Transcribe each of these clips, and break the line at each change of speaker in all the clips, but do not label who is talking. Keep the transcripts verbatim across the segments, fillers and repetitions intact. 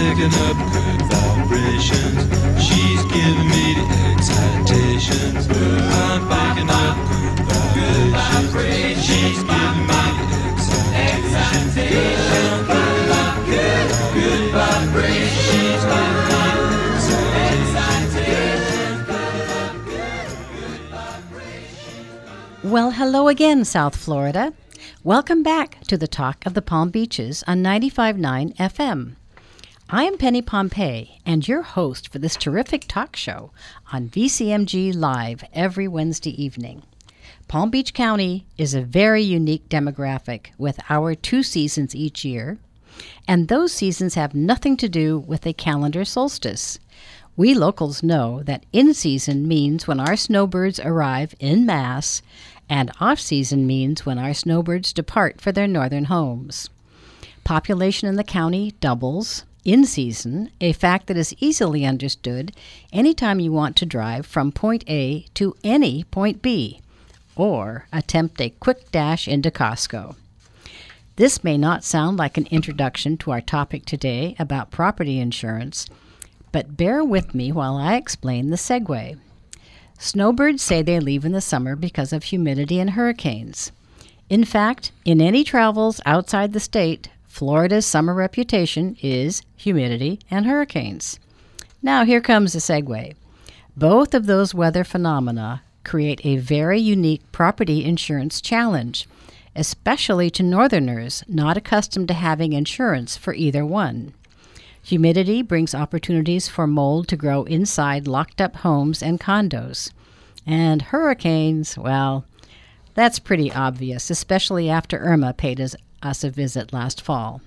picking up good vibrations. She's giving me the excitations. I'm picking up good vibrations. She's giving me the excitations. I'm picking up good, good vibrations. She's giving me
Well, hello again, South Florida. Welcome back to the Talk of the Palm Beaches on ninety-five point nine F M. I am Penny Pompey, and your host for this terrific talk show on V C M G Live every Wednesday evening. Palm Beach County is a very unique demographic with our two seasons each year, and those seasons have nothing to do with a calendar solstice. We locals know that in-season means when our snowbirds arrive en masse, and off-season means when our snowbirds depart for their northern homes. Population in the county doubles in season, a fact that is easily understood anytime you want to drive from point A to any point B, or attempt a quick dash into Costco. This may not sound like an introduction to our topic today about property insurance, but bear with me while I explain the segue. Snowbirds say they leave in the summer because of humidity and hurricanes. In fact, in any travels outside the state, Florida's summer reputation is humidity and hurricanes. Now here comes the segue. Both of those weather phenomena create a very unique property insurance challenge, especially to northerners not accustomed to having insurance for either one. Humidity brings opportunities for mold to grow inside locked-up homes and condos. And hurricanes, well, that's pretty obvious, especially after Irma paid us, us a visit last fall.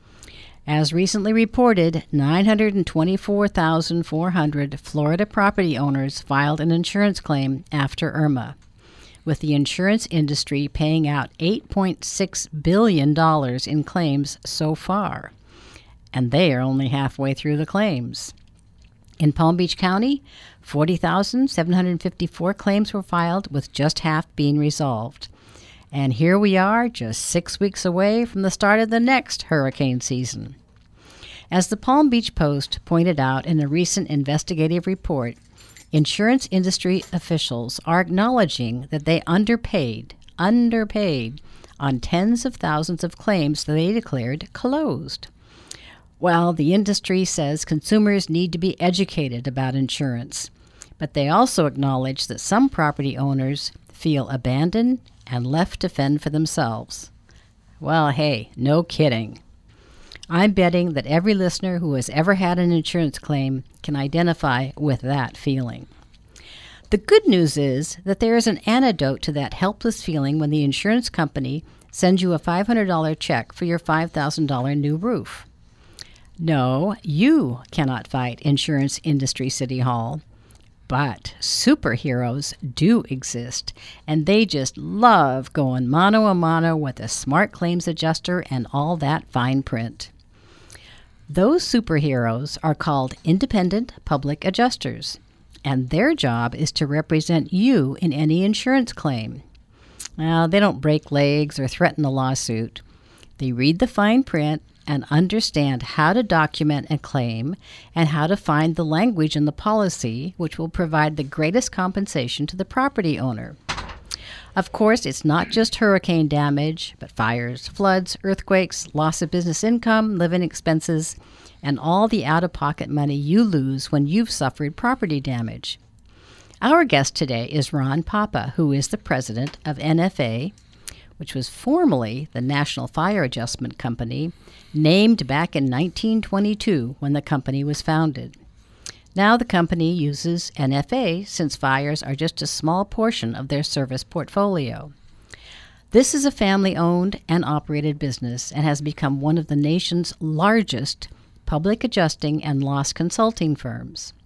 As recently reported, nine hundred twenty-four thousand four hundred Florida property owners filed an insurance claim after Irma, with the insurance industry paying out eight point six billion dollars in claims so far. And they are only halfway through the claims. In Palm Beach County, forty thousand seven hundred fifty-four claims were filed, with just half being resolved. And here we are, just six weeks away from the start of the next hurricane season. As the Palm Beach Post pointed out in a recent investigative report, insurance industry officials are acknowledging that they underpaid, underpaid on tens of thousands of claims that they declared closed. Well, the industry says consumers need to be educated about insurance, but they also acknowledge that some property owners feel abandoned and left to fend for themselves. Well, hey, no kidding. I'm betting that every listener who has ever had an insurance claim can identify with that feeling. The good news is that there is an antidote to that helpless feeling when the insurance company sends you a five hundred dollars check for your five thousand dollars new roof. No, you cannot fight Insurance Industry City Hall, but superheroes do exist, and they just love going mano a mano with a smart claims adjuster and all that fine print. Those superheroes are called independent public adjusters, and their job is to represent you in any insurance claim. Now, they don't break legs or threaten a lawsuit. They read the fine print and understand how to document a claim and how to find the language in the policy which will provide the greatest compensation to the property owner. Of course, it's not just hurricane damage, but fires, floods, earthquakes, loss of business income, living expenses, and all the out-of-pocket money you lose when you've suffered property damage. Our guest today is Ron Papa, who is the president of N F A, which was formerly the National Fire Adjustment Company, named back in nineteen twenty-two when the company was founded. Now the company uses N F A since fires are just a small portion of their service portfolio. This is a family-owned and operated business and has become one of the nation's largest public adjusting and loss consulting firms.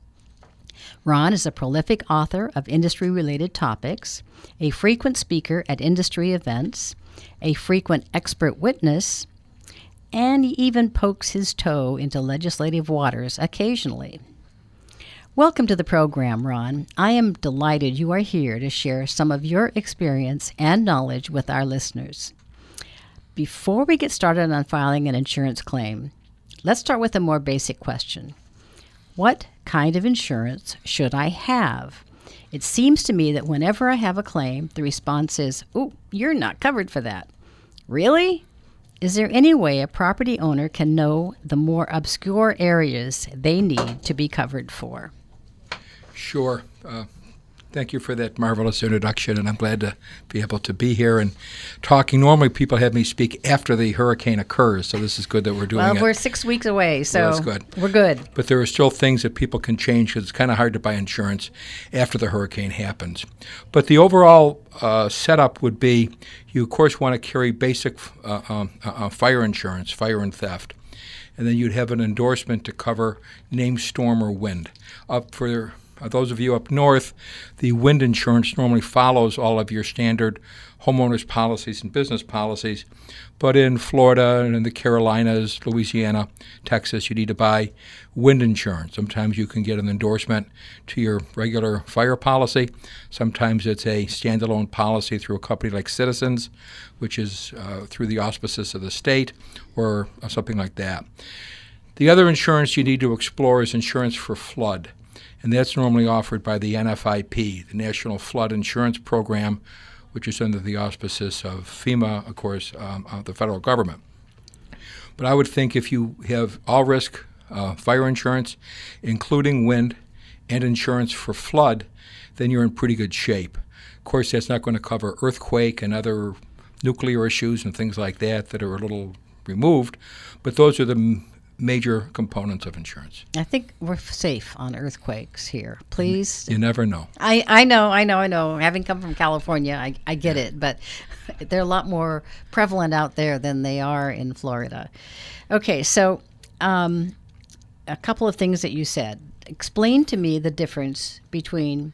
Ron is a prolific author of industry-related topics, a frequent speaker at industry events, a frequent expert witness, and he even pokes his toe into legislative waters occasionally. Welcome to the program, Ron. I am delighted you are here to share some of your experience and knowledge with our listeners. Before we get started on filing an insurance claim, let's start with a more basic question. What kind of insurance should I have? It seems to me that whenever I have a claim, the response is, "Oh, you're not covered for that." Really? Is there any way a property owner can know the more obscure areas they need to be covered for?
Sure. Uh, thank you for that marvelous introduction, and I'm glad to be able to be here and talking. Normally, people have me speak after the hurricane occurs, so this is good that we're doing
well,
it.
Well, we're six weeks away, so
well, that's good.
We're good.
But there are still things that people can change because it's kind of hard to buy insurance after the hurricane happens. But the overall uh, setup would be you, of course, want to carry basic uh, um, uh, fire insurance, fire and theft. And then you'd have an endorsement to cover named storm or wind. Up for uh, those of you up north, the wind insurance normally follows all of your standard homeowners policies and business policies. But in Florida and in the Carolinas, Louisiana, Texas, you need to buy wind insurance. Sometimes you can get an endorsement to your regular fire policy. Sometimes it's a standalone policy through a company like Citizens, which is uh, through the auspices of the state, or uh, something like that. The other insurance you need to explore is insurance for flood, and that's normally offered by the N F I P, the National Flood Insurance Program, which is under the auspices of FEMA, of course, um, of the federal government. But I would think if you have all-risk uh, fire insurance, including wind, and insurance for flood, then you're in pretty good shape. Of course, that's not going to cover earthquake and other nuclear issues and things like that that are a little removed, but those are the m- major components of insurance.
I think we're safe on earthquakes here. Please.
You never know.
I, I know, I know, I know. Having come from California, I, I get yeah. it, but they're a lot more prevalent out there than they are in Florida. Okay, so um, a couple of things that you said. Explain to me the difference between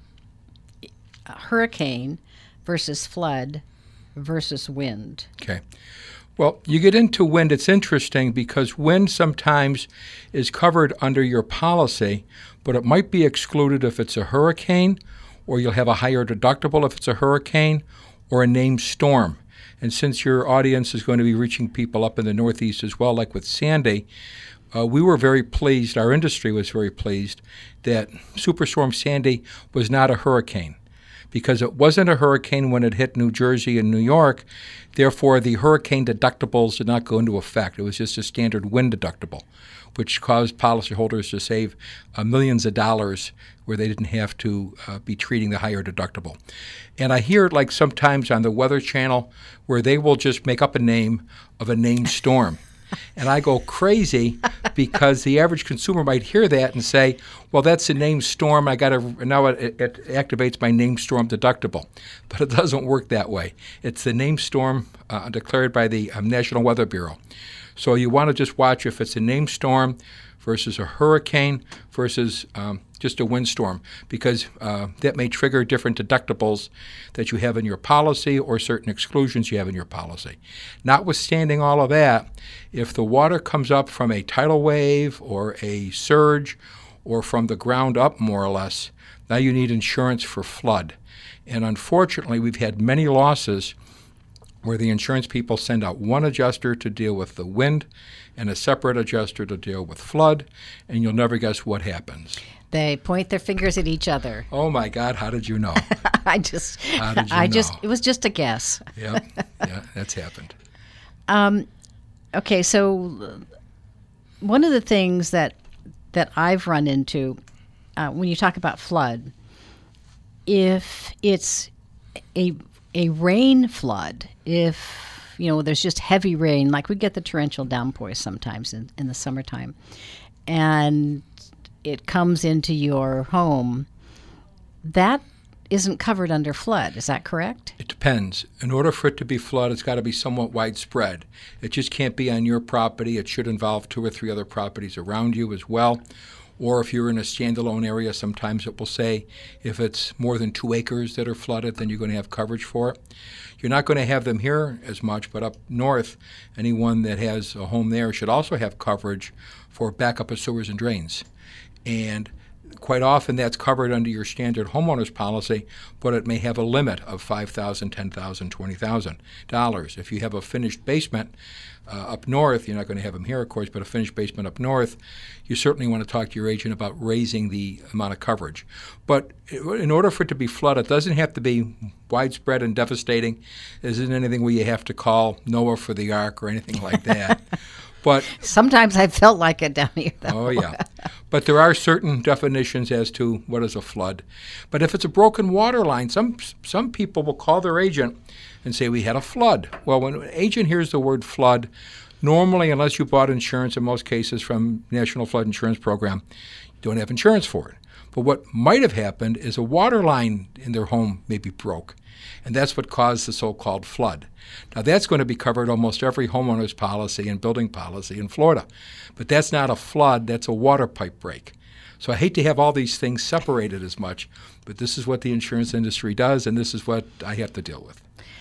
a hurricane versus flood versus wind.
Okay. Well, you get into wind, it's interesting because wind sometimes is covered under your policy, but it might be excluded if it's a hurricane, or you'll have a higher deductible if it's a hurricane, or a named storm. And since your audience is going to be reaching people up in the Northeast as well, like with Sandy, uh, we were very pleased, our industry was very pleased, that Superstorm Sandy was not a hurricane. Because it wasn't a hurricane when it hit New Jersey and New York. Therefore, the hurricane deductibles did not go into effect. It was just a standard wind deductible, which caused policyholders to save uh, millions of dollars where they didn't have to uh, be treating the higher deductible. And I hear it like sometimes on the Weather Channel where they will just make up a name of a named storm. And I go crazy because the average consumer might hear that and say, well, that's a named storm. I got to now it, it activates my named storm deductible. But it doesn't work that way. It's the named storm uh, declared by the um, National Weather Bureau. So you want to just watch if it's a named storm versus a hurricane versus um, just a windstorm, because uh, that may trigger different deductibles that you have in your policy or certain exclusions you have in your policy. Notwithstanding all of that, if the water comes up from a tidal wave or a surge or from the ground up more or less, now you need insurance for flood. And unfortunately, we've had many losses where the insurance people send out one adjuster to deal with the wind and a separate adjuster to deal with flood, and you'll never guess what happens.
They point their fingers at each other.
Oh my God, how did you know?
I just,
how did you
I
know?
just, it was just a guess.
Yeah, yeah, that's happened.
Um, okay, so one of the things that that I've run into uh, when you talk about flood, if it's a a rain flood, if you know there's just heavy rain, like we get the torrential downpours sometimes in, in the summertime, and it comes into your home, that isn't covered under flood. Is that correct?
It depends. In order for it to be flood, it's got to be somewhat widespread. It just can't be on your property. It should involve two or three other properties around you as well. Or if you're in a standalone area, sometimes it will say if it's more than two acres that are flooded, then you're going to have coverage for it. You're not going to have them here as much, but up north, anyone that has a home there should also have coverage for backup of sewers and drains. And quite often that's covered under your standard homeowner's policy, but it may have a limit of five thousand dollars, ten thousand dollars, twenty thousand dollars. If you have a finished basement uh, up north, you're not going to have them here, of course, but a finished basement up north, you certainly want to talk to your agent about raising the amount of coverage. But in order for it to be flood, it doesn't have to be widespread and devastating. There isn't anything where you have to call Noah for the ark or anything like that. But
sometimes I felt like it down here, though.
Oh, yeah. But there are certain definitions as to what is a flood. But if it's a broken water line, some some people will call their agent and say, we had a flood. Well, when an agent hears the word flood, normally, unless you bought insurance, in most cases from National Flood Insurance Program, you don't have insurance for it. But what might have happened is a water line in their home maybe broke, and that's what caused the so-called flood. Now, that's going to be covered almost every homeowner's policy and building policy in Florida. But that's not a flood, that's a water pipe break. So I hate to have all these things separated as much, but this is what the insurance industry does, and this is what I have to deal with.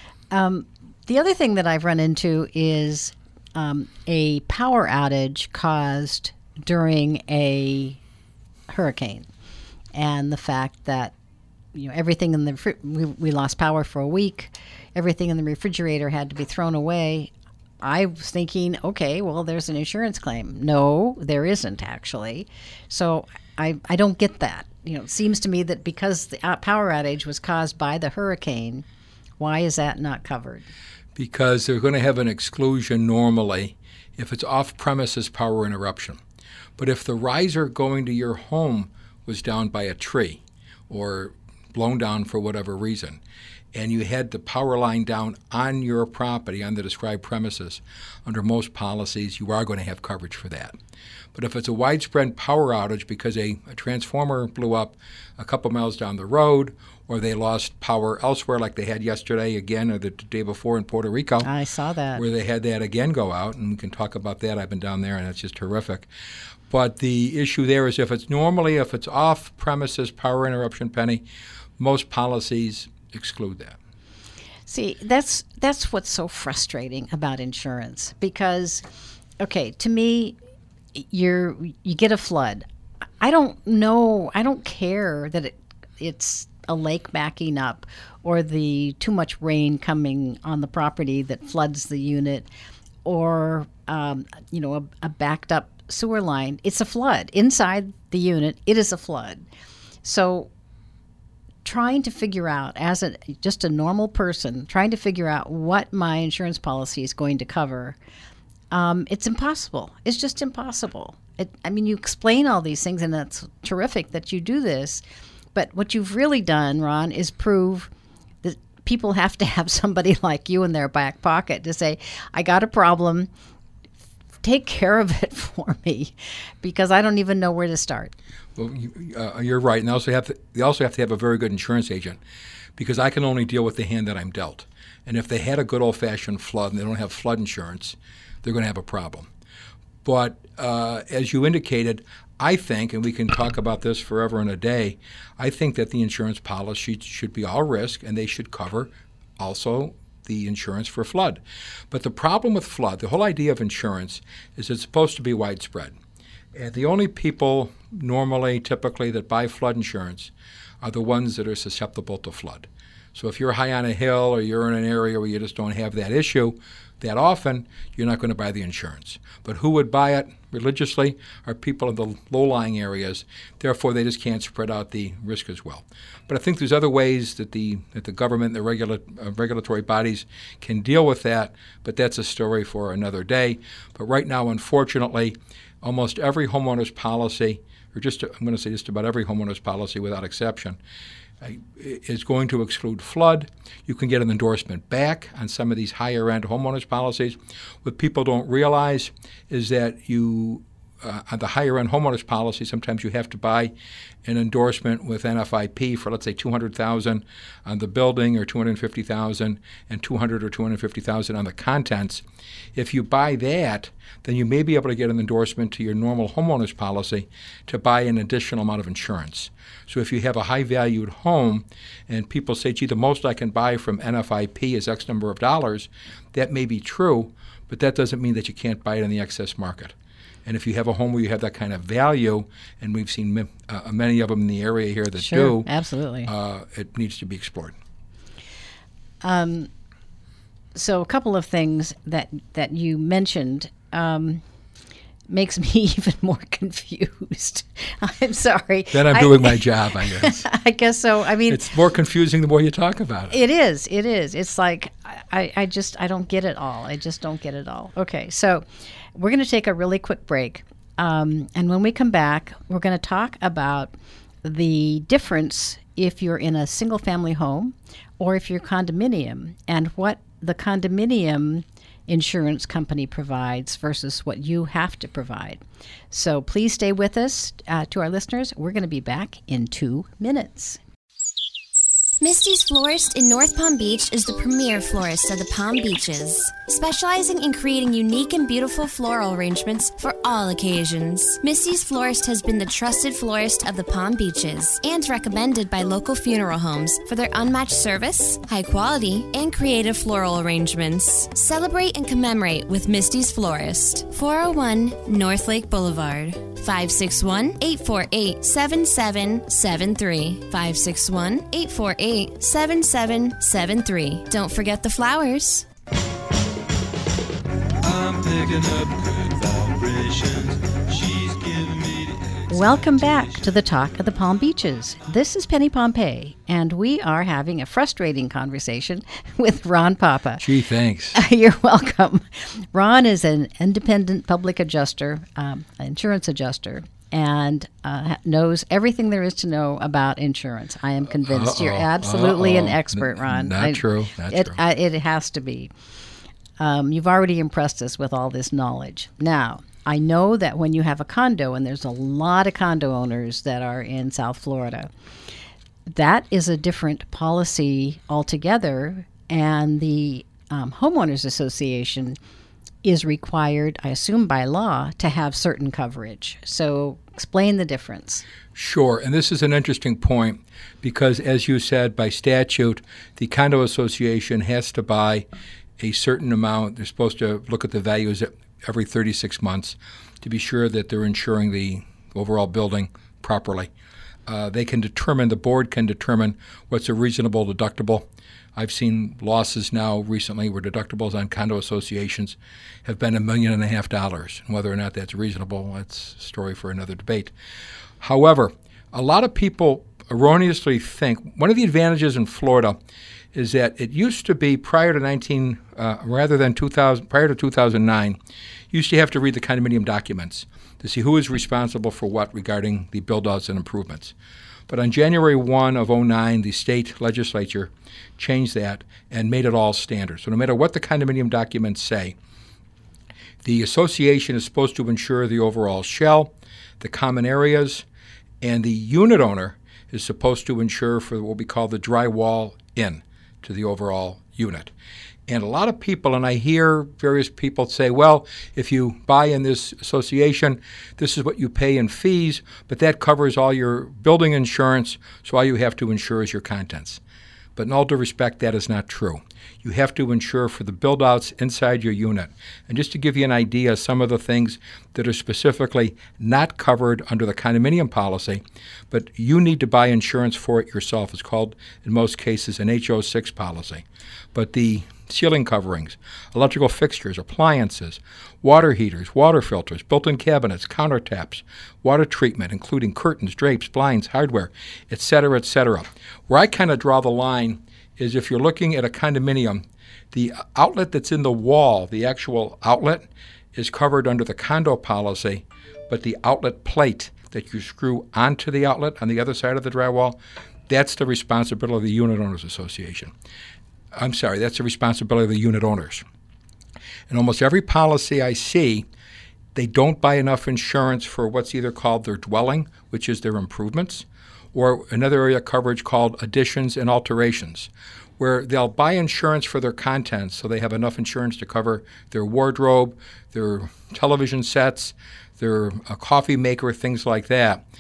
Um, the other thing that I've run into is um, a power outage caused during a hurricane, and the fact that you know everything in the we, we lost power for a week, everything in the refrigerator had to be thrown away. I was thinking, okay, well, there's an insurance claim. No, there isn't actually. So I I don't get that. You know, it seems to me that because the power outage was caused by the hurricane, why is that not covered?
Because they're going to have an exclusion normally if it's off-premises power interruption. But if the riser going to your home was down by a tree or blown down for whatever reason, and you had the power line down on your property, on the described premises, under most policies, you are going to have coverage for that. But if it's a widespread power outage because a, a transformer blew up a couple miles down the road, or they lost power elsewhere like they had yesterday again, or the day before in Puerto Rico.
I saw that.
Where they had that again go out, and we can talk about that. I've been down there, and it's just horrific. But the issue there is if it's normally, if it's off-premises power interruption, Penny, most policies exclude that.
See, that's that's what's so frustrating about insurance because, okay, to me, you're you get a flood. I don't know. I don't care that it it's a lake backing up or the too much rain coming on the property that floods the unit, or um, you know a, a backed up sewer line. It's a flood inside the unit. It is a flood. So trying to figure out, as a just a normal person, trying to figure out what my insurance policy is going to cover, um, it's impossible. It's just impossible. It, I mean, you explain all these things, and that's terrific that you do this. But what you've really done, Ron, is prove that people have to have somebody like you in their back pocket to say, I got a problem, take care of it for me, because I don't even know where to start.
Well, you, uh, you're right. And they also have to, they also have to have a very good insurance agent, because I can only deal with the hand that I'm dealt. And if they had a good old-fashioned flood and they don't have flood insurance, they're going to have a problem. But uh, as you indicated, I think, and we can talk about this forever and a day, I think that the insurance policy should be all risk, and they should cover also the insurance for flood. But the problem with flood, the whole idea of insurance, is it's supposed to be widespread. And the only people normally, typically, that buy flood insurance are the ones that are susceptible to flood. So if you're high on a hill or you're in an area where you just don't have that issue that often, you're not going to buy the insurance. But who would buy it religiously are people in the low-lying areas. Therefore, they just can't spread out the risk as well. But I think there's other ways that the that the government and the regula- uh, regulatory bodies can deal with that, but that's a story for another day. But right now, unfortunately, almost every homeowner's policy, or just I'm going to say just about every homeowner's policy without exception, is going to exclude flood. You can get an endorsement back on some of these higher-end homeowners policies. What people don't realize is that you, uh, on the higher-end homeowners policy, sometimes you have to buy an endorsement with N F I P for, let's say, two hundred thousand dollars on the building, or two hundred fifty thousand dollars, and two hundred thousand dollars or two hundred fifty thousand dollars on the contents. If you buy that, then you may be able to get an endorsement to your normal homeowners policy to buy an additional amount of insurance. So if you have a high-valued home and people say, gee, the most I can buy from N F I P is X number of dollars, that may be true, but that doesn't mean that you can't buy it in the excess market. And if you have a home where you have that kind of value, and we've seen uh, many of them in the area here that
sure,
do,
absolutely,
uh, it needs to be explored.
Um, so a couple of things that that you mentioned um, makes me even more confused. I'm sorry.
Then I'm
I,
doing my job, I guess.
I guess so. I mean,
it's more confusing the more you talk about it.
It is. It is. It's like I, I just I don't get it all. I just don't get it all. Okay, so we're going to take a really quick break, um, and when we come back, we're going to talk about the difference if you're in a single-family home or if you're condominium, and what the condominium insurance company provides versus what you have to provide. So please stay with us. Uh, to our listeners, we're going to be back in two minutes.
Misty's Florist in North Palm Beach is the premier florist of the Palm Beaches, specializing in creating unique and beautiful floral arrangements for all occasions. Misty's Florist has been the trusted florist of the Palm Beaches and recommended by local funeral homes for their unmatched service, high quality, and creative floral arrangements. Celebrate and commemorate with Misty's Florist, four oh one North Lake Boulevard. five six one, eight four eight, seven seven seven three. five six one, eight four eight, seven seven seven three. Don't forget the flowers.
I'm picking up good vibrations. She's giving me the
Welcome back to the Talk of the Palm Beaches. This is Penny Pompey, and we are having a frustrating conversation with Ron Papa.
Gee, thanks.
You're welcome. Ron is an independent public adjuster, um, insurance adjuster, and uh, knows everything there is to know about insurance. I am convinced.
Uh-oh,
You're absolutely
uh-oh.
an expert, Ron.
Not
I,
true. Not
it,
true.
I, it has to be. Um, you've already impressed us with all this knowledge. Now, I know that when you have a condo, and there's a lot of condo owners that are in South Florida, that is a different policy altogether, and the um, homeowners association is required, I assume by law, to have certain coverage. So explain the difference.
Sure, and this is an interesting point because, as you said, by statute, the condo association has to buy a certain amount. They're supposed to look at the values every thirty-six months to be sure that they're insuring the overall building properly. Uh, they can determine, the board can determine what's a reasonable deductible. I've seen losses now recently where deductibles on condo associations have been a million and a half dollars. And whether or not that's reasonable, that's a story for another debate. However, a lot of people erroneously think one of the advantages in Florida is that it used to be prior to nineteen, uh, rather than two thousand, prior to two thousand nine, you used to have to read the condominium documents to see who is responsible for what regarding the build-outs and improvements. But on January first of oh nine, the state legislature changed that and made it all standard. So no matter what the condominium documents say, the association is supposed to insure the overall shell, the common areas, and the unit owner is supposed to insure for what we call the drywall in to the overall unit. And a lot of people, and I hear various people say, well, if you buy in this association, this is what you pay in fees, but that covers all your building insurance, so all you have to insure is your contents. But in all due respect, that is not true. You have to insure for the build-outs inside your unit. And just to give you an idea, some of the things that are specifically not covered under the condominium policy, but you need to buy insurance for it yourself. It's called, in most cases, an H O six policy. But the ceiling coverings, electrical fixtures, appliances, water heaters, water filters, built-in cabinets, countertops, water treatment, including curtains, drapes, blinds, hardware, et cetera, et cetera. Where I kind of draw the line is if you're looking at a condominium, the outlet that's in the wall, the actual outlet, is covered under the condo policy, but the outlet plate that you screw onto the outlet on the other side of the drywall, that's the responsibility of the Unit Owners Association. I'm sorry, that's the responsibility of the unit owners. In almost every policy I see, they don't buy enough insurance for what's either called their dwelling, which is their improvements, or another area of coverage called additions and alterations, where they'll buy insurance for their contents so they have enough insurance to cover their wardrobe, their television sets, their uh, coffee maker, things like that.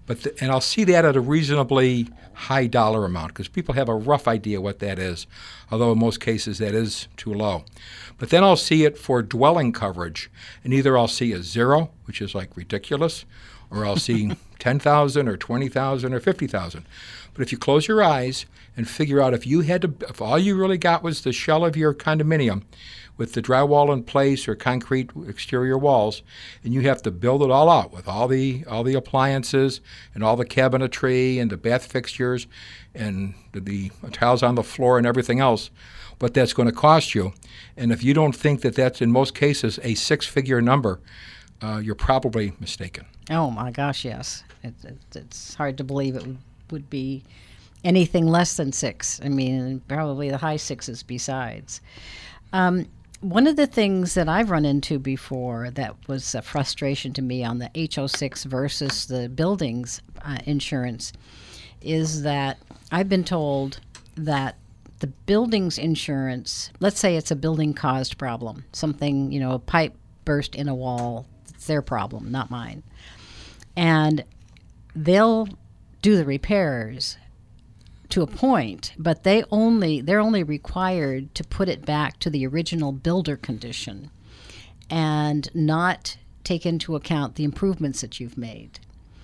But the, and I'll see that at a reasonably high dollar amount because people have a rough idea what that is, although in most cases that is too low. But then I'll see it for dwelling coverage, and either I'll see a zero, which is like ridiculous, or I'll see ten thousand or twenty thousand or fifty thousand. But if you close your eyes and figure out if you had to, if all you really got was the shell of your condominium with the drywall in place or concrete exterior walls, and you have to build it all out with all the all the appliances and all the cabinetry and the bath fixtures and the, the tiles on the floor and everything else, what that's going to cost you. And if you don't think that that's in most cases a six-figure number, uh, you're probably mistaken.
Oh my gosh, yes. It, it, it's hard to believe it would, would be anything less than six. I mean, probably the high sixes besides. Um, one of the things that I've run into before that was a frustration to me on the H O six versus the buildings uh, insurance is that I've been told that the buildings insurance, let's say it's a building caused problem, something, you know, a pipe burst in a wall, it's their problem, not mine. And they'll do the repairs to a point, but they only they're only required to put it back to the original builder condition and not take into account the improvements that you've made.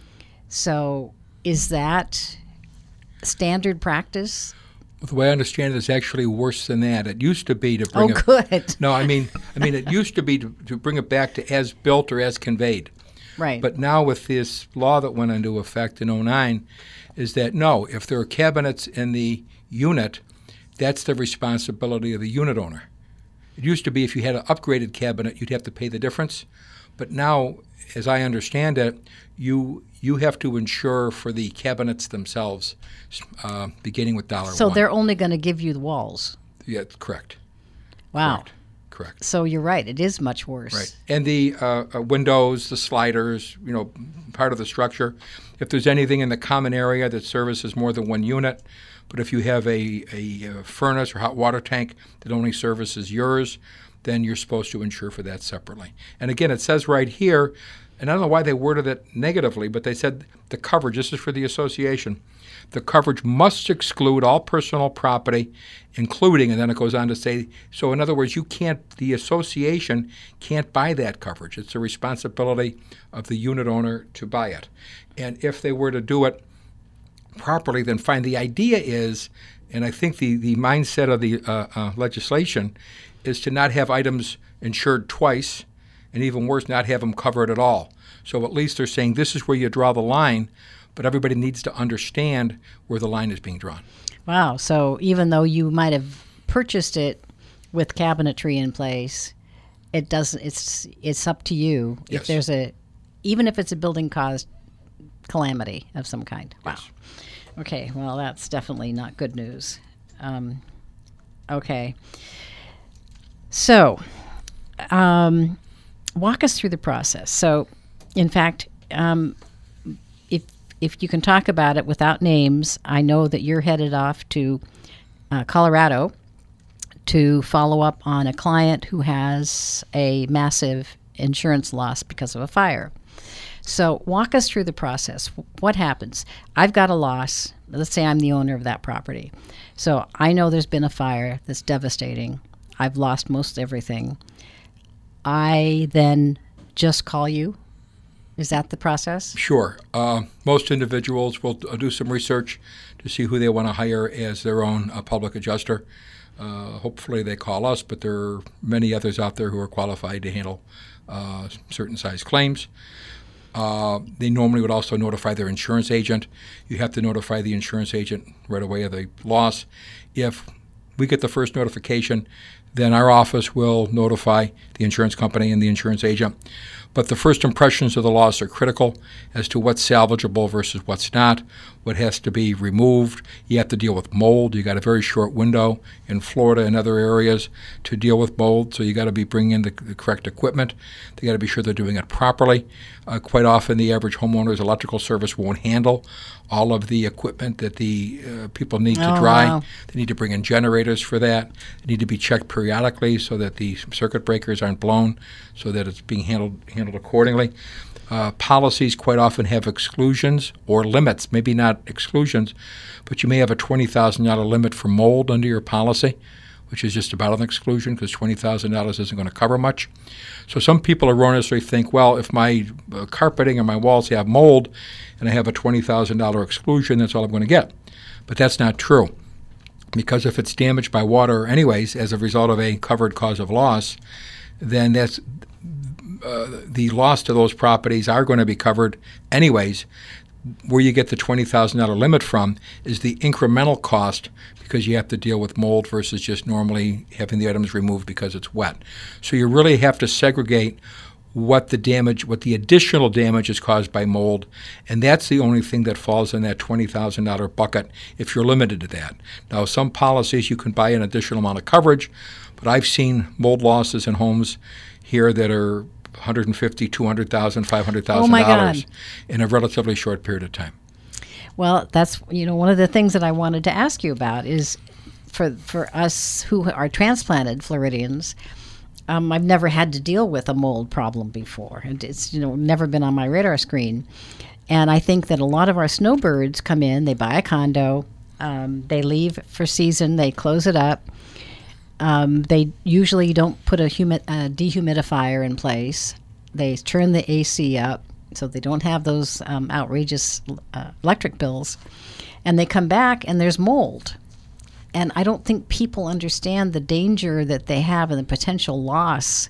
So is that standard practice?
Well, the way I understand it is actually worse than that. It used to be to bring
oh,
it.
good.
No, I mean, I mean, it used to be to, to bring it back to as built or as conveyed.
Right.
But now with this law that went into effect in oh nine, is that no, if there are cabinets in the unit, that's the responsibility of the unit owner. It used to be if you had an upgraded cabinet, you'd have to pay the difference. But now, as I understand it, you you have to insure for the cabinets themselves, uh, beginning with dollar
so
one.
they're only going to give you the walls.
Yeah, correct.
Wow.
Correct. Correct.
So you're right. It is much worse.
Right. And the uh, uh, windows, the sliders, you know, part of the structure. If there's anything in the common area that services more than one unit, but if you have a, a, a furnace or hot water tank that only services yours, then you're supposed to insure for that separately. And again, it says right here, and I don't know why they worded it negatively, but they said the coverage, this is for the association, the coverage must exclude all personal property, including, and then it goes on to say, so in other words, you can't, the association can't buy that coverage. It's the responsibility of the unit owner to buy it. And if they were to do it properly, then fine. The idea is, and I think the, the mindset of the uh, uh, legislation is to not have items insured twice, and even worse, not have them covered at all. So at least they're saying this is where you draw the line, but everybody needs to understand where the line is being drawn.
Wow. So even though you might have purchased it with cabinetry in place, it doesn't. It's it's up to you
Yes.
if there's a, even if it's a building caused calamity of some kind. Wow.
Yes.
Okay. Well, that's definitely not good news. Um, okay. So, um, walk us through the process. So, in fact, um, if if you can talk about it without names, I know that you're headed off to uh, Colorado to follow up on a client who has a massive insurance loss because of a fire. So walk us through the process. What happens? I've got a loss. Let's say I'm the owner of that property. So I know there's been a fire that's devastating. I've lost most everything. I then just call you. Is that the process?
Sure. Uh, most individuals will uh, do some research to see who they want to hire as their own uh, public adjuster. Uh, hopefully they call us, but there are many others out there who are qualified to handle uh, certain size claims. Uh, they normally would also notify their insurance agent. You have to notify the insurance agent right away of the loss. If we get the first notification, then our office will notify the insurance company and the insurance agent. But the first impressions of the loss are critical as to what's salvageable versus what's not, what has to be removed. You have to deal with mold. You got a very short window in Florida and other areas to deal with mold, so you got to be bringing in the, the correct equipment. They got to be sure they're doing it properly. Uh, quite often, the average homeowner's electrical service won't handle all of the equipment that the uh, people need to
Oh,
dry.
wow.
They need to bring in generators for that. They need to be checked periodically so that the circuit breakers aren't blown, so that it's being handled handled accordingly. Uh, policies quite often have exclusions or limits, maybe not exclusions, but you may have a twenty thousand dollars limit for mold under your policy, which is just about an exclusion because twenty thousand dollars isn't going to cover much. So some people erroneously think, well, if my uh, carpeting or my walls have mold and I have a twenty thousand dollars exclusion, that's all I'm going to get. But that's not true, because if it's damaged by water anyways as a result of a covered cause of loss, then that's uh, the loss to those properties are going to be covered anyways. Where you get the twenty thousand dollars limit from is the incremental cost, because you have to deal with mold versus just normally having the items removed because it's wet. So you really have to segregate what the damage, what the additional damage is caused by mold, and that's the only thing that falls in that twenty thousand dollars bucket if you're limited to that. Now, some policies you can buy an additional amount of coverage, but I've seen mold losses in homes here that are one hundred fifty thousand dollars, two hundred thousand dollars, five hundred thousand dollars
Oh my God.
in a relatively short period of time.
Well, that's, you know, one of the things that I wanted to ask you about is for for us who are transplanted Floridians, um, I've never had to deal with a mold problem before. And it's, you know, never been on my radar screen. And I think that a lot of our snowbirds come in, they buy a condo, um, they leave for season, they close it up. Um, they usually don't put a, humi- a dehumidifier in place. They turn the A C up so they don't have those um, outrageous uh, electric bills. And they come back and there's mold. And I don't think people understand the danger that they have and the potential loss.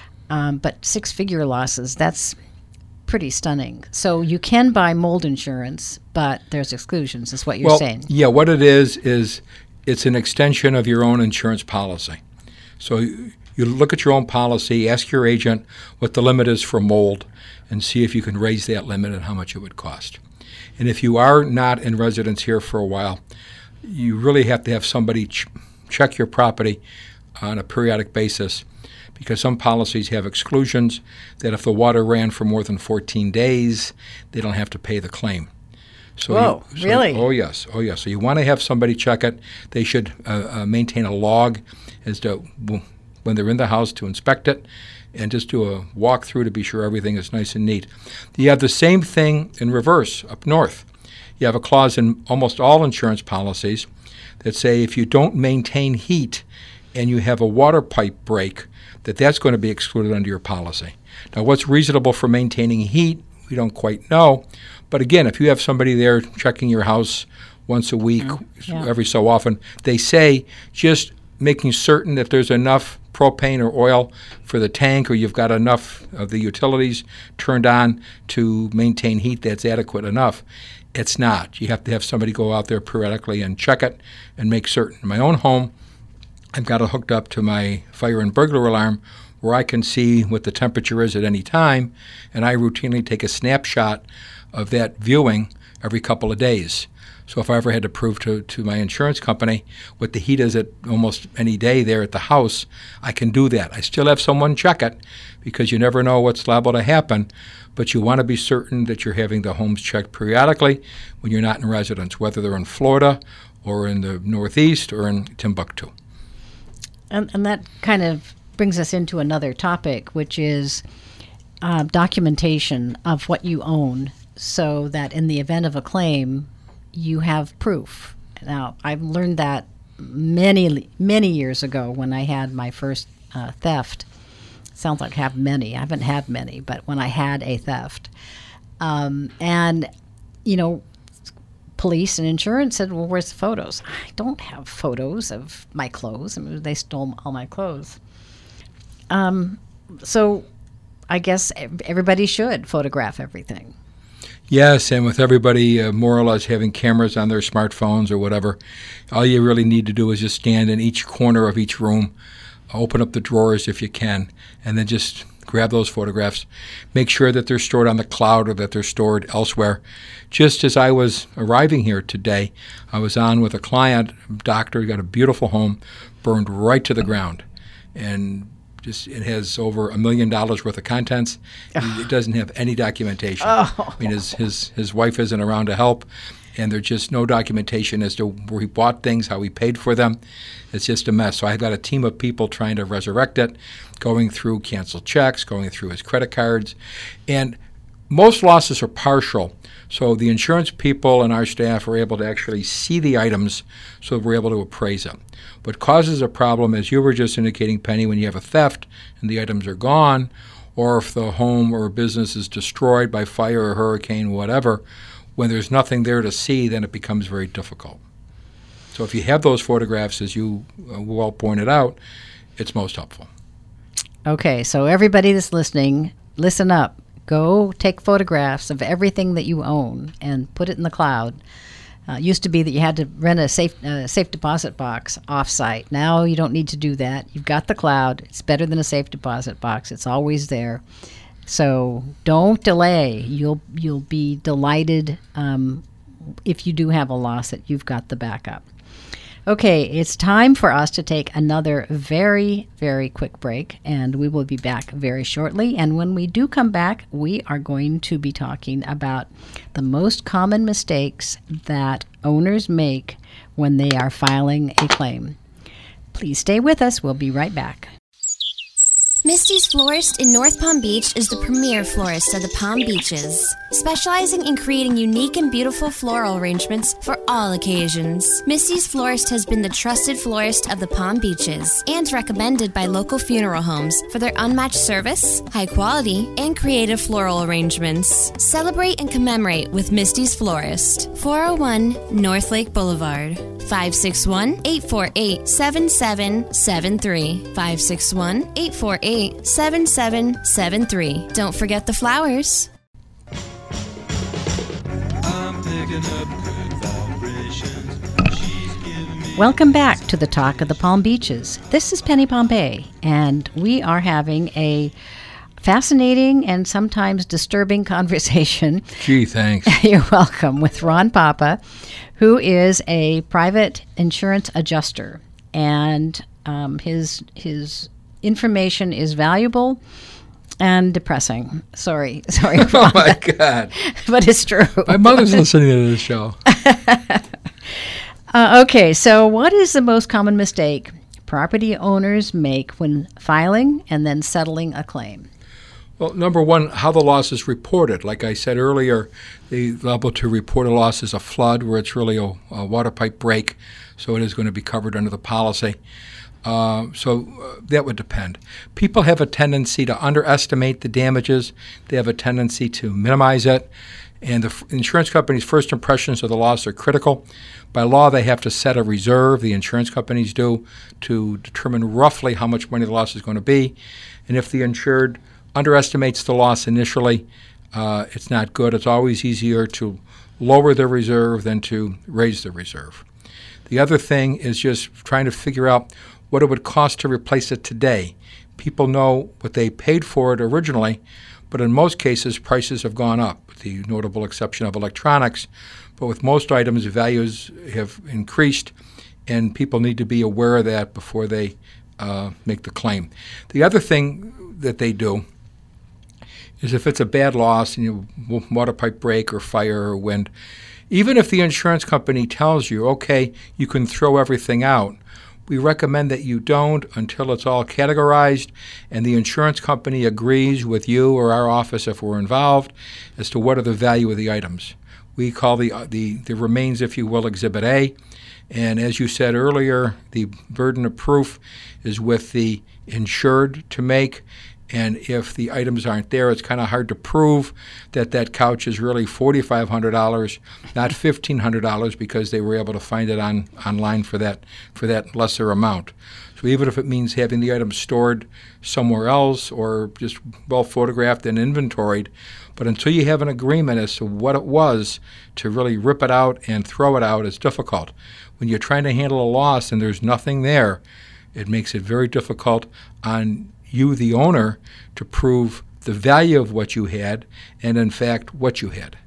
Um, but six-figure losses, that's pretty stunning. So you can buy mold insurance, but there's exclusions, is what you're
well,
saying.
Yeah, what it is is it's an extension of your own insurance policy. So you, you look at your own policy, ask your agent what the limit is for mold, and see if you can raise that limit and how much it would cost. And if you are not in residence here for a while, you really have to have somebody ch- check your property on a periodic basis, because some policies have exclusions that if the water ran for more than fourteen days, they don't have to pay the claim. So
Whoa,
you, so,
really?
Oh, yes. Oh, yes. So you want to have somebody check it. They should uh, uh, maintain a log as to w- when they're in the house to inspect it, and just do a walkthrough to be sure everything is nice and neat. You have the same thing in reverse up north. You have a clause in almost all insurance policies that say if you don't maintain heat and you have a water pipe break, that that's going to be excluded under your policy. Now, what's reasonable for maintaining heat, we don't quite know. But again, if you have somebody there checking your house once a week,
Mm, yeah.
every so often, they say just making certain that there's enough propane or oil for the tank, or you've got enough of the utilities turned on to maintain heat that's adequate enough. It's not. You have to have somebody go out there periodically and check it and make certain. In my own home, I've got it hooked up to my fire and burglar alarm where I can see what the temperature is at any time, and I routinely take a snapshot of that viewing every couple of days. So if I ever had to prove to, to my insurance company what the heat is at almost any day there at the house, I can do that. I still have someone check it because you never know what's liable to happen, but you want to be certain that you're having the homes checked periodically when you're not in residence, whether they're in Florida or in the Northeast or in Timbuktu.
And, and that kind of brings us into another topic, which is uh, documentation of what you own, so that in the event of a claim, you have proof. Now, I've learned that many, many years ago when I had my first uh, theft. Sounds like I have many. I haven't had many, but when I had a theft. Um, and, you know, police and insurance said, well, where's the photos? I don't have photos of my clothes. I mean, they stole all my clothes. Um, so I guess everybody should photograph everything.
Yes, and with everybody uh, more or less having cameras on their smartphones or whatever, all you really need to do is just stand in each corner of each room, open up the drawers if you can, and then just grab those photographs. Make sure that they're stored on the cloud or that they're stored elsewhere. Just as I was arriving here today, I was on with a client, doctor, got a beautiful home, burned right to the ground. And just it has over a million dollars worth of contents. It doesn't have any documentation.
Oh.
I mean, his, his his wife isn't around to help, and there's just no documentation as to where he bought things, how he paid for them. It's just a mess. So I've got a team of people trying to resurrect it, going through canceled checks, going through his credit cards. And most losses are partial, so the insurance people and our staff are able to actually see the items, so we're able to appraise them. What causes a problem, as you were just indicating, Penny, when you have a theft and the items are gone, or if the home or business is destroyed by fire or hurricane, whatever, when there's nothing there to see, then it becomes very difficult. So if you have those photographs, as you uh, well pointed out, it's most helpful.
Okay, so everybody that's listening, listen up. Go take photographs of everything that you own and put it in the cloud. Uh, it used to be that you had to rent a safe uh, safe deposit box off-site. Now you don't need to do that. You've got the cloud. It's better than a safe deposit box. It's always there. So don't delay. You'll you'll be delighted um, if you do have a loss that you've got the backup. Okay, it's time for us to take another very, very quick break, and we will be back very shortly. And when we do come back, we are going to be talking about the most common mistakes that owners make when they are filing a claim. Please stay with us. We'll be right back.
Misty's Florist in North Palm Beach is the premier florist of the Palm Beaches, specializing in creating unique and beautiful floral arrangements for all occasions. Misty's Florist has been the trusted florist of the Palm Beaches and recommended by local funeral homes for their unmatched service, high quality, and creative floral arrangements. Celebrate and commemorate with Misty's Florist, four oh one North Lake Boulevard. five six one, eight four eight, seven seven seven three. five six one, eight four eight, seven seven seven three. Don't forget the flowers.
I'm picking up good vibrations. She's giving me
Welcome back to the Talk of the Palm Beaches. This is Penny Pompey, and we are having a fascinating and sometimes disturbing conversation.
Gee, thanks.
You're welcome. With Ron Papa, who is a private insurance adjuster, and um, his his information is valuable and depressing. Sorry, sorry.
Oh my God!
But it's true.
My mother's listening to this show.
uh, okay, so what is the most common mistake property owners make when filing and then settling a claim?
Well, number one, how the loss is reported. Like I said earlier, they're able to report a loss as a flood where it's really a, a water pipe break, so it is going to be covered under the policy. Uh, so uh, that would depend. People have a tendency to underestimate the damages. They have a tendency to minimize it. And the f- insurance company's first impressions of the loss are critical. By law, they have to set a reserve, the insurance companies do, to determine roughly how much money the loss is going to be. And if the insured underestimates the loss initially, uh, it's not good. It's always easier to lower the reserve than to raise the reserve. The other thing is just trying to figure out what it would cost to replace it today. People know what they paid for it originally, but in most cases, prices have gone up, with the notable exception of electronics. But with most items, values have increased, and people need to be aware of that before they uh, make the claim. The other thing that they do is if it's a bad loss, and you water pipe break or fire or wind, even if the insurance company tells you, okay, you can throw everything out, we recommend that you don't until it's all categorized and the insurance company agrees with you or our office if we're involved as to what are the value of the items. We call the, uh, the, the remains, if you will, Exhibit A. And as you said earlier, the burden of proof is with the insured to make. And if the items aren't there, it's kind of hard to prove that that couch is really four thousand five hundred dollars, not fifteen hundred dollars, because they were able to find it on online for that for that lesser amount. So even if it means having the item stored somewhere else or just well photographed and inventoried, but until you have an agreement as to what it was, to really rip it out and throw it out is difficult. When you're trying to handle a loss and there's nothing there, it makes it very difficult on you, the owner, to prove the value of what you had and, in fact, what you had.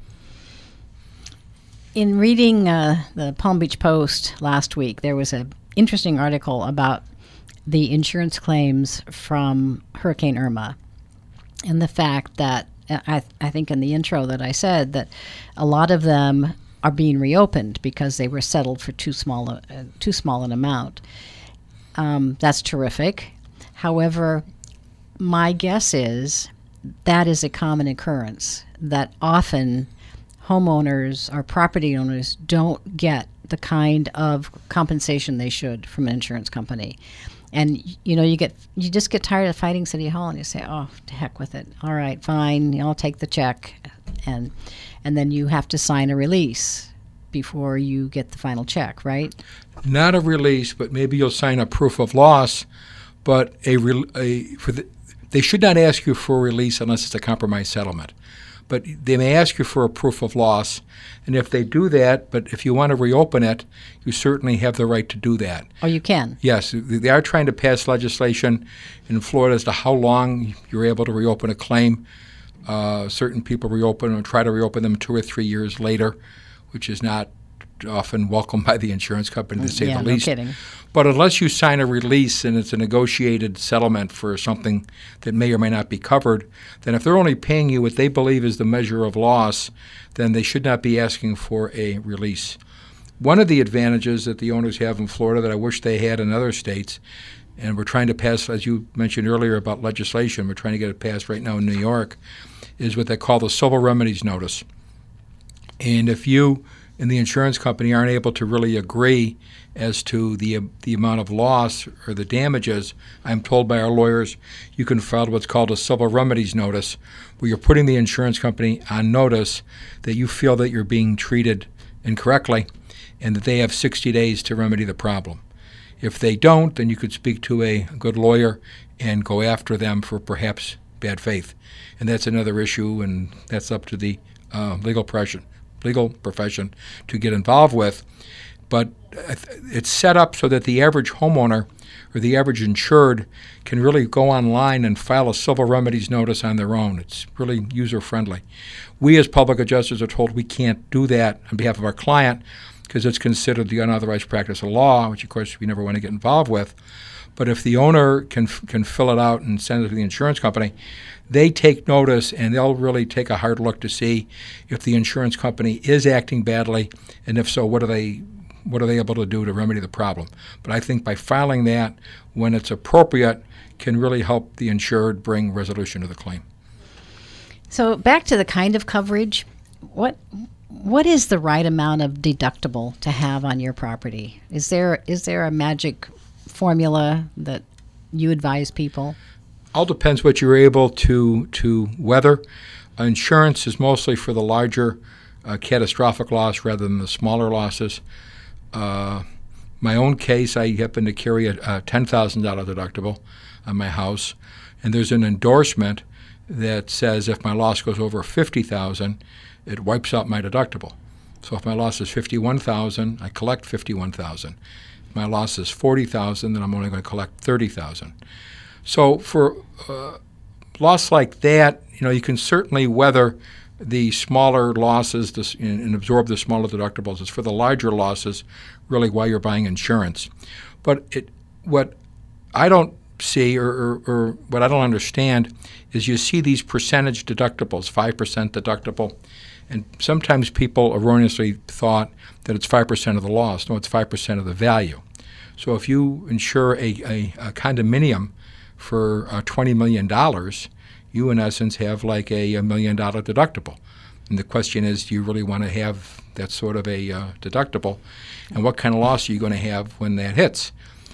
In reading uh, the Palm Beach Post last week, there was an interesting article about the insurance claims from Hurricane Irma and the fact that, I, I think in the intro that I said, that a lot of them are being reopened because they were settled for too small, a, uh, too small an amount. Um, that's terrific. However, my guess is that is a common occurrence, that often homeowners or property owners don't get the kind of compensation they should from an insurance company. And, you know, you get you just get tired of fighting City Hall, and you say, oh, to heck with it. All right, fine, I'll take the check. And and then you have to sign a release before you get the final check, right?
Not a release, but maybe you'll sign a proof of loss. But a, re, a for the, they should not ask you for a release unless it's a compromise settlement. But they may ask you for a proof of loss, and if they do that, but if you want to reopen it, you certainly have the right to do that.
Oh, you can?
Yes. They are trying to pass legislation in Florida as to how long you're able to reopen a claim. Uh, certain people reopen or try to reopen them two or three years later, which is not often welcomed by the insurance company, to say
yeah,
the least.
No kidding.
But unless you sign a release and it's a negotiated settlement for something that may or may not be covered, then if they're only paying you what they believe is the measure of loss, then they should not be asking for a release. One of the advantages that the owners have in Florida that I wish they had in other states, and we're trying to pass, as you mentioned earlier about legislation, we're trying to get it passed right now in New York, is what they call the civil remedies notice. And if you and the insurance company aren't able to really agree as to the the amount of loss or the damages, I'm told by our lawyers, you can file what's called a civil remedies notice, where you're putting the insurance company on notice that you feel that you're being treated incorrectly and that they have sixty days to remedy the problem. If they don't, then you could speak to a good lawyer and go after them for perhaps bad faith. And that's another issue, and that's up to the uh, legal profession. legal profession to get involved with. But it's set up so that the average homeowner or the average insured can really go online and file a civil remedies notice on their own. It's really user-friendly. We as public adjusters are told we can't do that on behalf of our client because it's considered the unauthorized practice of law, which of course we never want to get involved with. But if the owner can can fill it out and send it to the insurance company, they take notice and they'll really take a hard look to see if the insurance company is acting badly, and if so, what are they what are they able to do to remedy the problem. But I think by filing that when it's appropriate can really help the insured bring resolution to the claim.
So back to the kind of coverage, what what is the right amount of deductible to have on your property? Is there is there a magic formula that you advise people?
All depends what you're able to to weather. Uh, insurance is mostly for the larger uh, catastrophic loss rather than the smaller losses. Uh, my own case, I happen to carry a, a ten thousand dollars deductible on my house, and there's an endorsement that says if my loss goes over fifty thousand dollars, it wipes out my deductible. So if my loss is fifty-one thousand dollars, I collect fifty-one thousand dollars. If my loss is forty thousand dollars, then I'm only going to collect thirty thousand dollars. So for uh, loss like that, you know, you can certainly weather the smaller losses this, and, and absorb the smaller deductibles. It's for the larger losses, really, why you're buying insurance. But it, what I don't see or, or, or what I don't understand is you see these percentage deductibles, five percent deductible, and sometimes people erroneously thought that it's five percent of the loss. No, it's five percent of the value. So if you insure a, a, a condominium for uh, twenty million dollars, you in essence have like a, a million dollar deductible. And the question is, do you really want to have that sort of a uh, deductible? And what kind of loss are you going to have when that hits?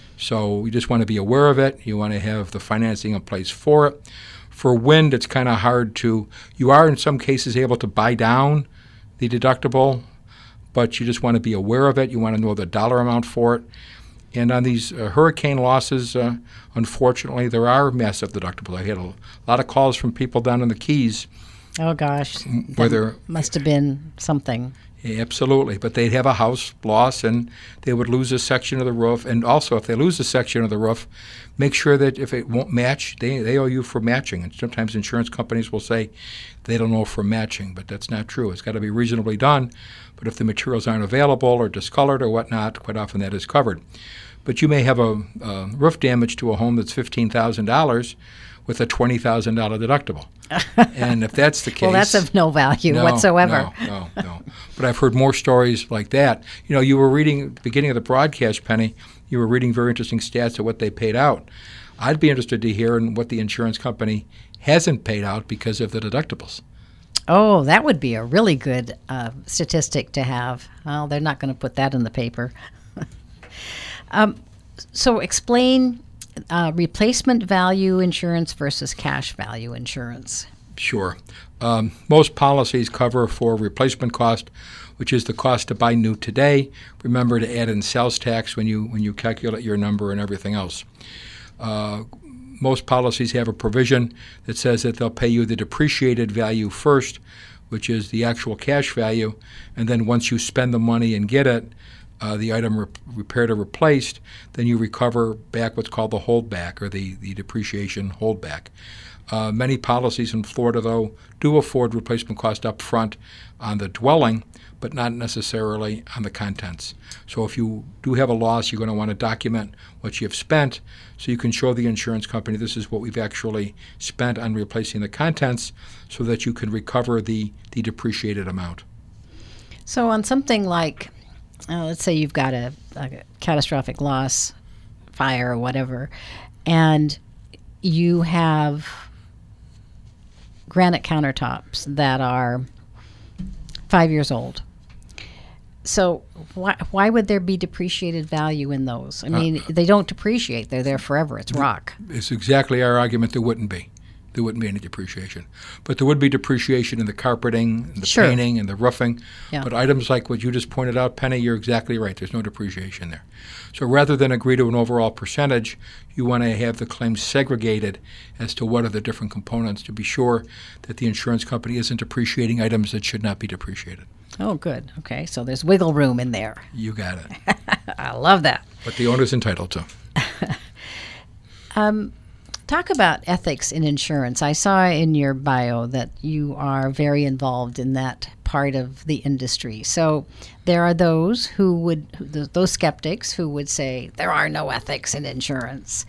So you just want to be aware of it. You want to have the financing in place for it. For wind, it's kind of hard to, you are in some cases able to buy down the deductible, but you just want to be aware of it. You want to know the dollar amount for it. And on these uh, hurricane losses, uh, unfortunately, there are massive deductibles. I had a lot of calls from people down in the Keys.
Oh, gosh.
Where there
must have been something.
Yeah, absolutely. But they'd have a house loss, and they would lose a section of the roof. And also, if they lose a section of the roof, make sure that if it won't match, they, they owe you for matching. And sometimes insurance companies will say they don't owe for matching, but that's not true. It's got to be reasonably done. But if the materials aren't available or discolored or whatnot, quite often that is covered. But you may have a, a roof damage to a home that's fifteen thousand dollars with a twenty thousand dollars deductible. And if that's the case...
Well, that's of no value
no,
whatsoever.
No, no, no. But I've heard more stories like that. You know, you were reading at the beginning of the broadcast, Penny, you were reading very interesting stats of what they paid out. I'd be interested to hear in what the insurance company hasn't paid out because of the deductibles.
Oh, that would be a really good uh, statistic to have. Well, they're not going to put that in the paper. um, so explain uh, replacement value insurance versus cash value insurance.
Sure. Um, most policies cover for replacement cost, which is the cost to buy new today. Remember to add in sales tax when you when you calculate your number and everything else. Uh, most policies have a provision that says that they'll pay you the depreciated value first, which is the actual cash value, and then once you spend the money and get it, uh, the item re- repaired or replaced, then you recover back what's called the holdback or the, the depreciation holdback. Uh, many policies in Florida, though, do afford replacement cost up front on the dwelling, but not necessarily on the contents. So if you do have a loss, you're going to want to document what you have spent so you can show the insurance company this is what we've actually spent on replacing the contents so that you can recover the, the depreciated amount.
So on something like, uh, let's say you've got a, a catastrophic loss, fire or whatever, and you have granite countertops that are five years old. So why why would there be depreciated value in those? I mean, uh, they don't depreciate. They're there forever. It's rock.
It's exactly our argument. There wouldn't be. There wouldn't be any depreciation. But there would be depreciation in the carpeting, and the
sure.
painting, and the roofing.
Yeah.
But items like what you just pointed out, Penny, you're exactly right. There's no depreciation there. So rather than agree to an overall percentage, you want to have the claims segregated as to what are the different components to be sure that the insurance company isn't depreciating items that should not be depreciated.
Oh, good. Okay, so there's wiggle room in there.
You got it.
I love that.
But the owner's entitled to.
um, talk about ethics in insurance. I saw in your bio that you are very involved in that part of the industry. So there are those who would, those skeptics who would say there are no ethics in insurance.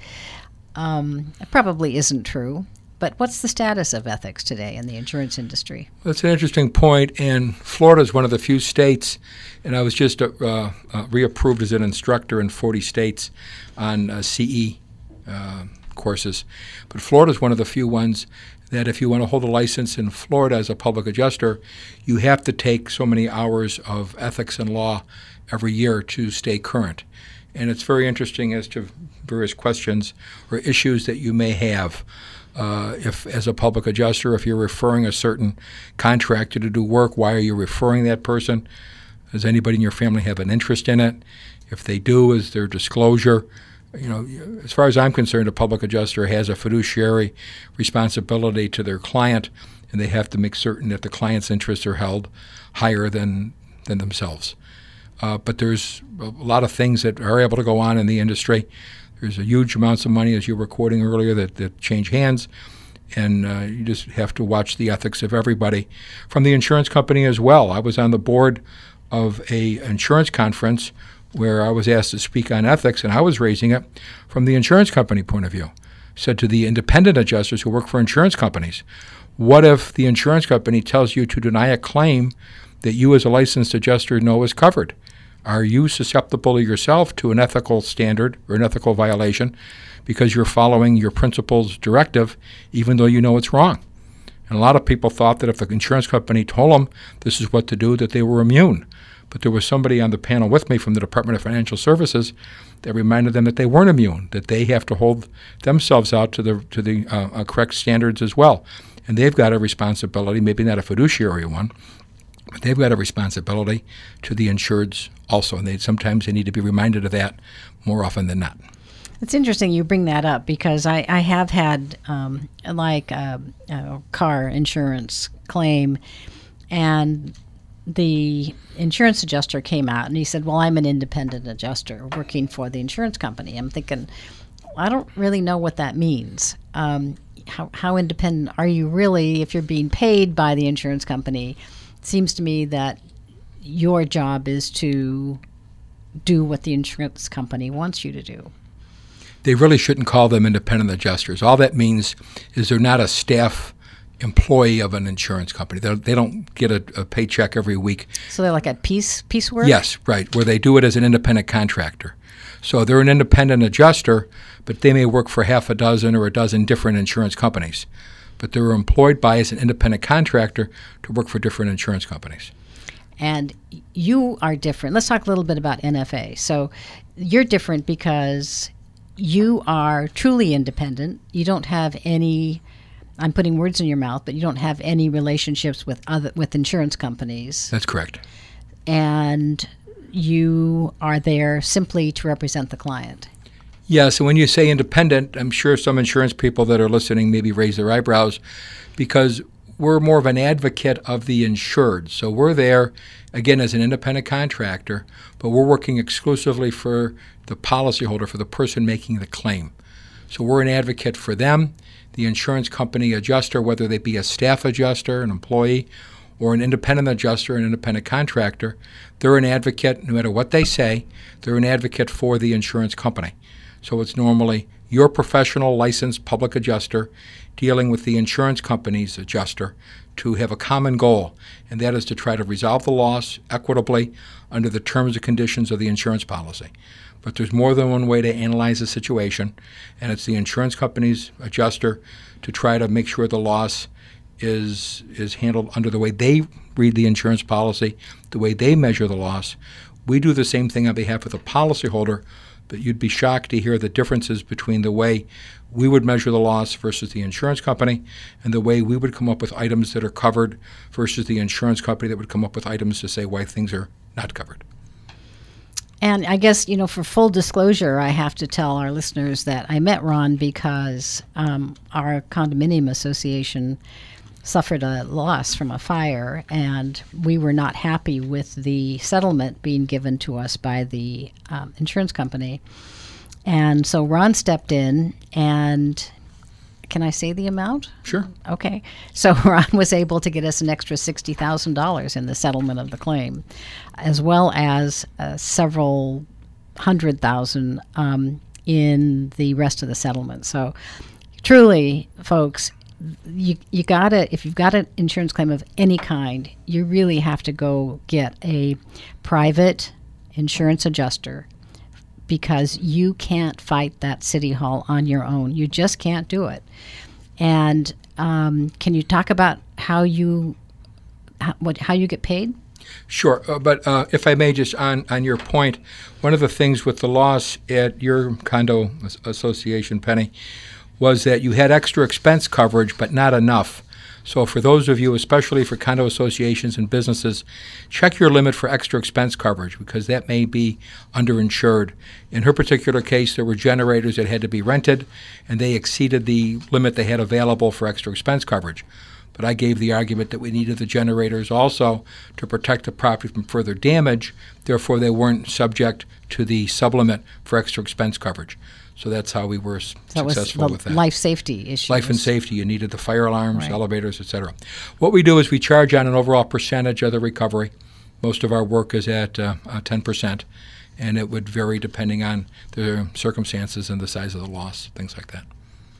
Um, it probably isn't true. But what's the status of ethics today in the insurance industry?
That's an interesting point, and Florida is one of the few states, and I was just uh, uh, reapproved as an instructor in forty states on uh, C E uh, courses. But Florida is one of the few ones that if you want to hold a license in Florida as a public adjuster, you have to take so many hours of ethics and law every year to stay current. And it's very interesting as to various questions or issues that you may have. Uh, if, as a public adjuster, if you're referring a certain contractor to do work, why are you referring that person? Does anybody in your family have an interest in it? If they do, is there disclosure? You know, as far as I'm concerned, a public adjuster has a fiduciary responsibility to their client, and they have to make certain that the client's interests are held higher than than themselves. Uh, but there's a lot of things that are able to go on in the industry. There's a huge amounts of money, as you were quoting earlier, that, that change hands, and uh, you just have to watch the ethics of everybody. From the insurance company as well. I was on the board of a insurance conference where I was asked to speak on ethics, and I was raising it from the insurance company point of view. Said to the independent adjusters who work for insurance companies, what if the insurance company tells you to deny a claim that you as a licensed adjuster know is covered? Are you susceptible yourself to an ethical standard or an ethical violation because you're following your principal's directive even though you know it's wrong? And a lot of people thought that if the insurance company told them this is what to do, that they were immune. But there was somebody on the panel with me from the Department of Financial Services that reminded them that they weren't immune, that they have to hold themselves out to the to the uh, uh, correct standards as well. And they've got a responsibility, maybe not a fiduciary one, but they've got a responsibility to the insureds also, and they sometimes they need to be reminded of that more often than not.
It's interesting you bring that up because I, I have had um, like a, a car insurance claim, and the insurance adjuster came out and he said, well, I'm an independent adjuster working for the insurance company. I'm thinking, I don't really know what that means. Um, how, how independent are you really if you're being paid by the insurance company? It seems to me that your job is to do what the insurance company wants you to do.
They really shouldn't call them independent adjusters. All that means is they're not a staff employee of an insurance company. They're, they don't get a, a paycheck every week.
So they're like at piece, piecework?
Yes, right, where they do it as an independent contractor. So they're an independent adjuster, but they may work for half a dozen or a dozen different insurance companies. but they're employed by as an independent contractor to work for different insurance companies.
And you are different. Let's talk a little bit about N F A. So you're different because you are truly independent. You don't have any, I'm putting words in your mouth, but you don't have any relationships with other with insurance companies.
That's correct.
And you are there simply to represent the client.
Yeah, so when you say independent, I'm sure some insurance people that are listening maybe raise their eyebrows because we're more of an advocate of the insured. So we're there, again, as an independent contractor, but we're working exclusively for the policyholder, for the person making the claim. So we're an advocate for them, the insurance company adjuster, whether they be a staff adjuster, an employee, or an independent adjuster, an independent contractor. They're an advocate, no matter what they say, they're an advocate for the insurance company. So it's normally your professional licensed public adjuster dealing with the insurance company's adjuster to have a common goal, and that is to try to resolve the loss equitably under the terms and conditions of the insurance policy. But there's more than one way to analyze the situation, and it's the insurance company's adjuster to try to make sure the loss is is handled under the way they read the insurance policy, the way they measure the loss. We do the same thing on behalf of the policyholder, but you'd be shocked to hear the differences between the way we would measure the loss versus the insurance company and the way we would come up with items that are covered versus the insurance company that would come up with items to say why things are not covered.
And I guess, you know, for full disclosure, I have to tell our listeners that I met Ron because um, our condominium association suffered a loss from a fire, and we were not happy with the settlement being given to us by the um, insurance company. And so Ron stepped in, and can I say the amount?
Sure.
Okay. So Ron was able to get us an extra sixty thousand dollars in the settlement of the claim, as well as uh, several hundred thousand um, in the rest of the settlement. So truly, folks, you you gotta, if you've got an insurance claim of any kind, you really have to go get a private insurance adjuster, because you can't fight that city hall on your own. You just can't do it. And um, can you talk about how you how, what how you get paid?
Sure, uh, but uh, if I may, just on, on your point, one of the things with the loss at your condo association, Penny, was that you had extra expense coverage, but not enough. So for those of you, especially for condo associations and businesses, check your limit for extra expense coverage, because that may be underinsured. In her particular case, there were generators that had to be rented, and they exceeded the limit they had available for extra expense coverage. But I gave the argument that we needed the generators also to protect the property from further damage. Therefore, they weren't subject to the sublimit for extra expense coverage. So that's how we were s-
So
successful
it was
with
the
that.
life safety issue.
Life and safety. You needed the fire alarms,
Right.
elevators, et cetera. What we do is we charge on an overall percentage of the recovery. Most of our work is at uh, uh, ten percent, and it would vary depending on the circumstances and the size of the loss, things like that.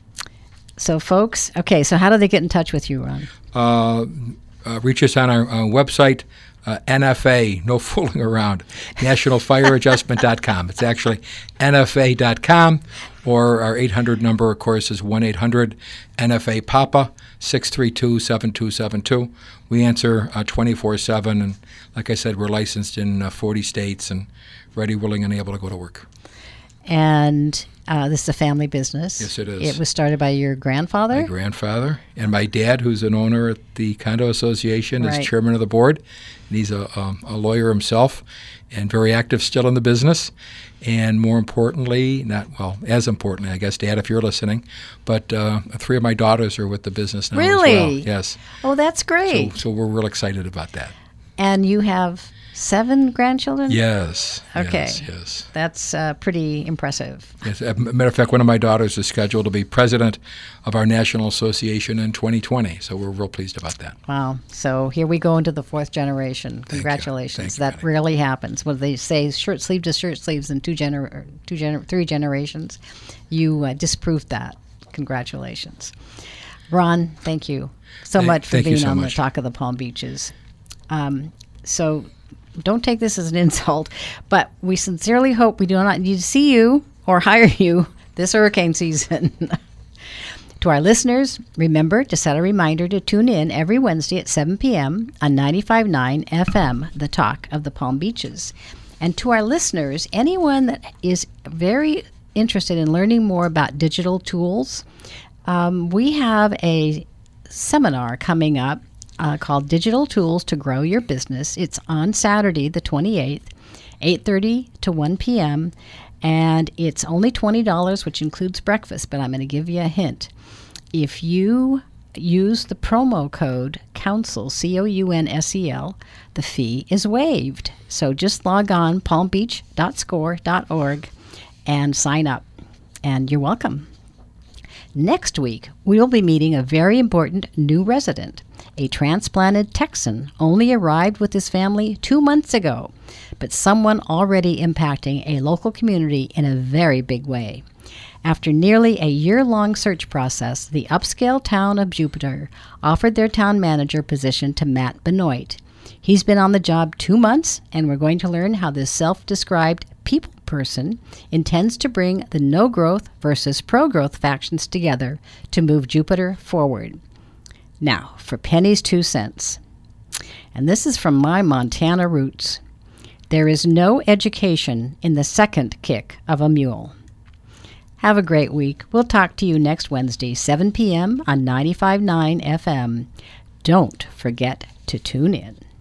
So folks, okay, so how do they get in touch with you, Ron?
Uh, uh, reach us on our uh, website, uh, N F A, no fooling around, national fire adjustment dot com. It's actually N F A dot com, or our eight hundred number, of course, is one eight hundred N F A PAPA, six three two, seven two seven two. We answer uh, twenty-four seven, and like I said, we're licensed in uh, forty states and ready, willing, and able to go to work.
And uh, this is a family business.
Yes, it is.
It was started by your grandfather?
My grandfather and my dad, who's an owner at the condo association,
Right.
is chairman of the board, and he's a, um, a lawyer himself and very active still in the business. And more importantly, not well, as importantly, I guess, Dad, if you're listening, but uh, three of my daughters are with the business now as well.
Really?
Yes.
Oh, that's great.
So, so we're real excited about that.
And you have seven grandchildren?
Yes.
Okay.
Yes. Yes.
That's uh, pretty impressive.
Yes. As a matter of fact, one of my daughters is scheduled to be president of our national association in twenty twenty. So we're real pleased about that.
Wow. So here we go into the fourth generation.
you.
Congratulations.
Thank you,
that
Penny.
rarely happens. What they say, shirt sleeve to shirt sleeves in two gener- two gener- three generations. You uh, disproved that. Congratulations. Ron, thank you so
Thank-
much for
thank you
being
so
on
much.
the Talk of the Palm Beaches. Um, so don't take this as an insult, but we sincerely hope we do not need to see you or hire you this hurricane season. To our listeners, remember to set a reminder to tune in every Wednesday at seven p.m. on ninety-five point nine F M, The Talk of the Palm Beaches. And to our listeners, anyone that is very interested in learning more about digital tools, um, we have a seminar coming up uh, called Digital Tools to Grow Your Business. It's on Saturday, the twenty-eighth, eight thirty to one p.m., and it's only twenty dollars, which includes breakfast, but I'm going to give you a hint. If you use the promo code COUNSEL, C O U N S E L, the fee is waived. So just log on palm beach dot score dot org and sign up, and you're welcome. Next week, we will be meeting a very important new resident. A transplanted Texan only arrived with his family two months ago, but someone already impacting a local community in a very big way. After nearly a year-long search process, the upscale town of Jupiter offered their town manager position to Matt Benoit. He's been on the job two months, and we're going to learn how this self-described people person intends to bring the no-growth versus pro-growth factions together to move Jupiter forward. Now, for Penny's two cents. And this is from my Montana roots. There is no education in the second kick of a mule. Have a great week. We'll talk to you next Wednesday, seven p.m. on ninety-five point nine F M. Don't forget to tune in.